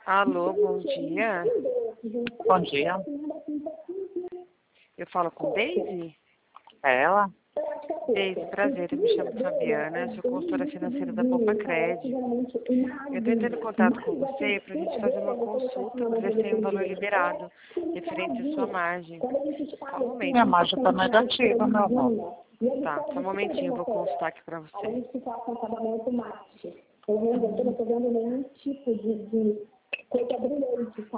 Alô, bom dia. Bom dia. Eu falo com Daisy? É ela? Daisy, prazer, eu me chamo Fabiana, sou consultora financeira da Poupa Cred. Eu estou entrando em contato com você para a gente fazer uma consulta para ver se tem um valor liberado referente à sua margem. Só um momento. Minha margem está negativa, meu amor. Tá, só um momentinho, eu vou consultar aqui para você. Eu não estou vendo nenhum tipo de coisa brilhante,